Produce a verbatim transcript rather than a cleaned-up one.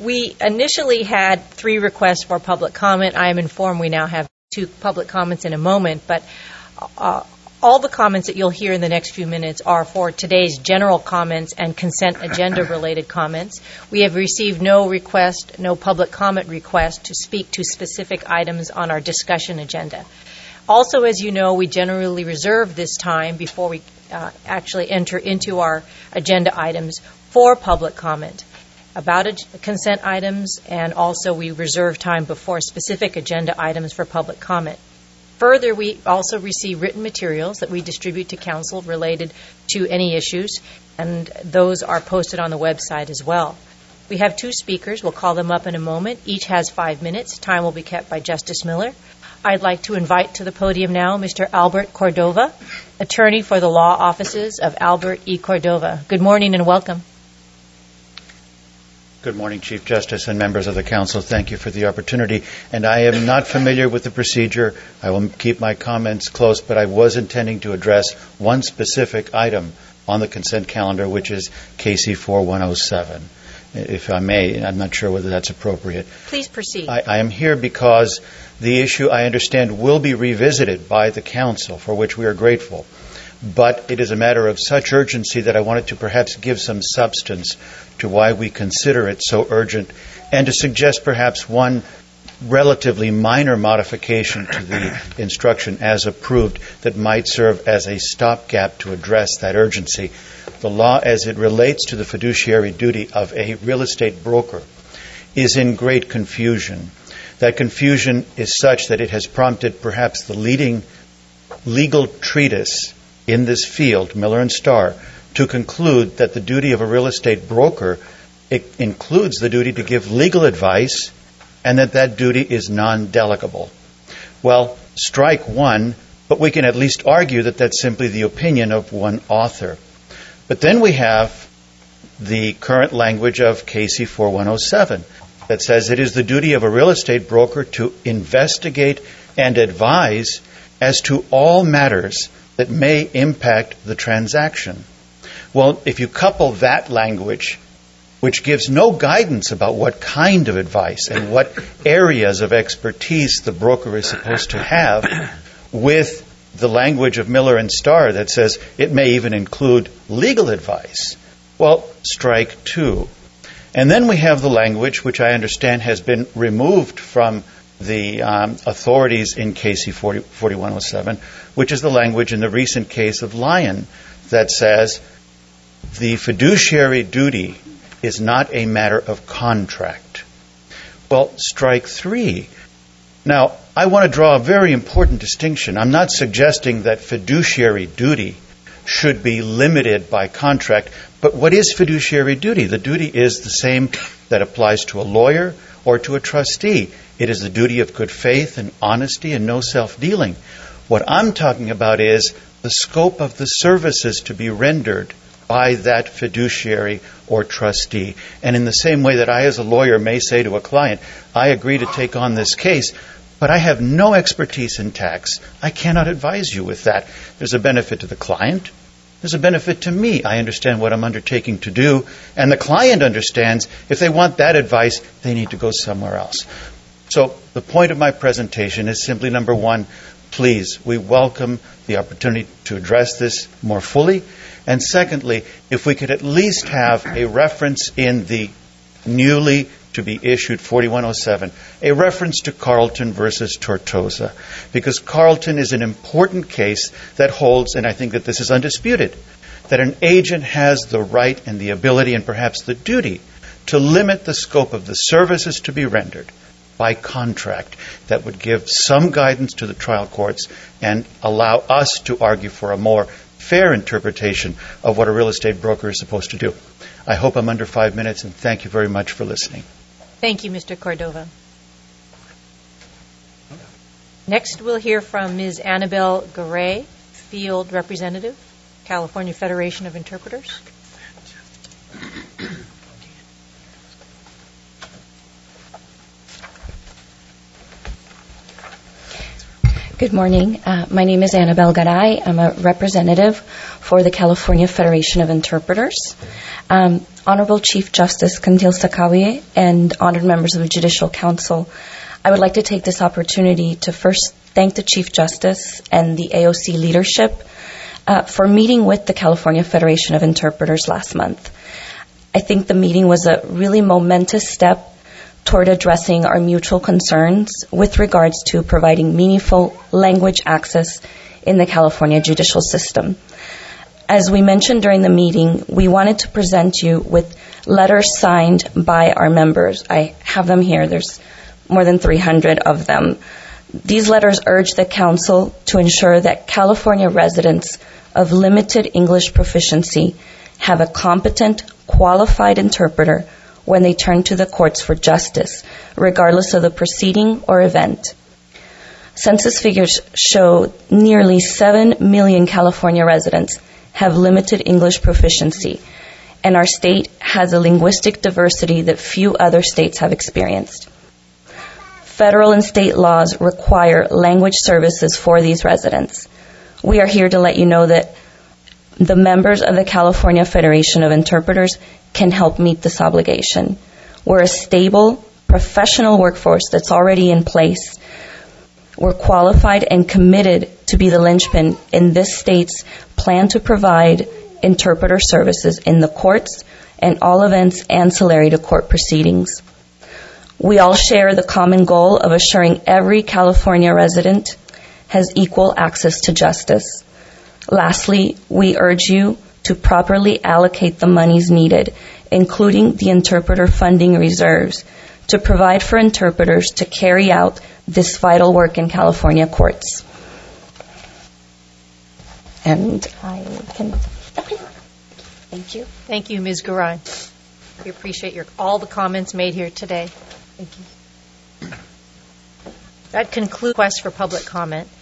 We initially had three requests for public comment. I am informed we now have two public comments in a moment, but uh, all the comments that you'll hear in the next few minutes are for today's general comments and consent agenda-related comments. We have received no request, no public comment request to speak to specific items on our discussion agenda. Also, as you know, we generally reserve this time before we uh, actually enter into our agenda items for public comment about ag- consent items, and also we reserve time before specific agenda items for public comment. Further, we also receive written materials that we distribute to council related to any issues, and those are posted on the website as well. We have two speakers. We'll call them up in a moment. Each has five minutes. Time will be kept by Justice Miller. I'd like to invite to the podium now Mister Albert Cordova, attorney for the law offices of Albert E. Cordova. Good morning and welcome. Good morning, Chief Justice and members of the Council. Thank you for the opportunity. And I am not familiar with the procedure. I will keep my comments close, but I was intending to address one specific item on the consent calendar, which is K C four one oh seven. If I may, I'm not sure whether that's appropriate. Please proceed. I, I am here because the issue, I understand, will be revisited by the Council, for which we are grateful. But it is a matter of such urgency that I wanted to perhaps give some substance to why we consider it so urgent, and to suggest perhaps one relatively minor modification to the instruction as approved that might serve as a stopgap to address that urgency. The law as it relates to the fiduciary duty of a real estate broker is in great confusion. That confusion is such that it has prompted perhaps the leading legal treatise in this field, Miller and Starr, to conclude that the duty of a real estate broker it includes the duty to give legal advice, and that that duty is non-delegable. Well, strike one, but we can at least argue that that's simply the opinion of one author. But then we have the current language of K C four one oh seven that says it is the duty of a real estate broker to investigate and advise as to all matters that may impact the transaction. Well, if you couple that language, which gives no guidance about what kind of advice and what areas of expertise the broker is supposed to have, with the language of Miller and Starr that says it may even include legal advice, well, strike two. And then we have the language, which I understand has been removed from the um, authorities in K C forty-one oh seven, which is the language in the recent case of Lyon that says the fiduciary duty is not a matter of contract. Well, strike three. Now, I want to draw a very important distinction. I'm not suggesting that fiduciary duty should be limited by contract, but what is fiduciary duty? The duty is the same that applies to a lawyer or to a trustee. It is the duty of good faith and honesty and no self-dealing. What I'm talking about is the scope of the services to be rendered by that fiduciary or trustee. And in the same way that I as a lawyer may say to a client, I agree to take on this case, but I have no expertise in tax. I cannot advise you with that. There's a benefit to the client. There's a benefit to me. I understand what I'm undertaking to do. And the client understands if they want that advice, they need to go somewhere else. So the point of my presentation is simply, number one, please, we welcome the opportunity to address this more fully. And secondly, if we could at least have a reference in the newly to be issued forty-one oh seven, a reference to Carlton versus Tortosa, because Carlton is an important case that holds, and I think that this is undisputed, that an agent has the right and the ability and perhaps the duty to limit the scope of the services to be rendered by contract. That would give some guidance to the trial courts and allow us to argue for a more fair interpretation of what a real estate broker is supposed to do. I hope I'm under five minutes, and thank you very much for listening. Thank you, Mister Cordova. Next, we'll hear from Miz Annabelle Garay, Field Representative, California Federation of Interpreters. Good morning. Uh, my name is Annabelle Garay. I'm a representative for the California Federation of Interpreters. Um, Honorable Chief Justice Kandil Sakawie and honored members of the Judicial Council, I would like to take this opportunity to first thank the Chief Justice and the A O C leadership uh, for meeting with the California Federation of Interpreters last month. I think the meeting was a really momentous step toward addressing our mutual concerns with regards to providing meaningful language access in the California judicial system. As we mentioned during the meeting, we wanted to present you with letters signed by our members. I have them here. There's more than three hundred of them. These letters urge the Council to ensure that California residents of limited English proficiency have a competent, qualified interpreter when they turn to the courts for justice, regardless of the proceeding or event. Census figures show nearly seven million California residents have limited English proficiency, and our state has a linguistic diversity that few other states have experienced. Federal and state laws require language services for these residents. We are here to let you know that the members of the California Federation of Interpreters can help meet this obligation. We're a stable, professional workforce that's already in place. We're qualified and committed to be the linchpin in this state's plan to provide interpreter services in the courts and all events ancillary to court proceedings. We all share the common goal of assuring every California resident has equal access to justice. Lastly, we urge you to properly allocate the monies needed, including the interpreter funding reserves, to provide for interpreters to carry out this vital work in California courts. And I can... Okay. Thank you. Thank you, Miz Garay. We appreciate your all the comments made here today. Thank you. That concludes requests for public comment.